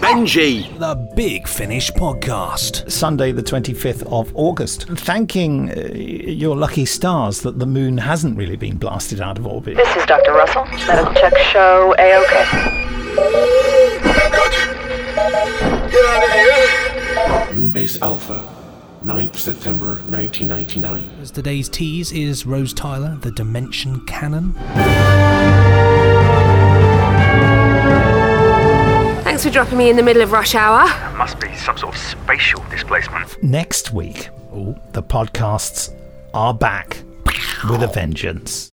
Benji. The Big Finish Podcast. Sunday the 25th of August. Thanking your lucky stars that the moon hasn't really been blasted out of orbit. This is Dr. Russell. Medical check show A-OK. Get out of here! New Base Alpha, 9th September 1999. As today's tease is Rose Tyler, the Dimension Cannon. Thanks for dropping me in the middle of rush hour. Must be some sort of spatial displacement. Next week, the podcasts are back with a vengeance.